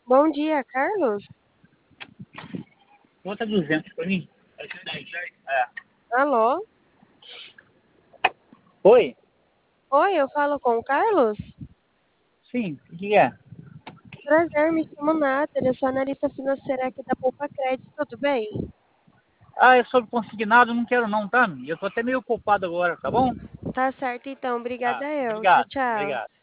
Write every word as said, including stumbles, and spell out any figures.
Bom dia, Carlos. Conta duzentos pra mim. É. Alô? Oi? Oi, eu falo com o Carlos? Sim, o que é? Prazer, me chamo Nathalie, eu sou analista financeira aqui da Poupa Crédito, tudo bem? Ah, é sobre consignado, não quero não, tá? Eu tô até meio ocupado agora, tá bom? Tá certo então, Tá, obrigada eu. Tchau, obrigado, tchau. obrigado.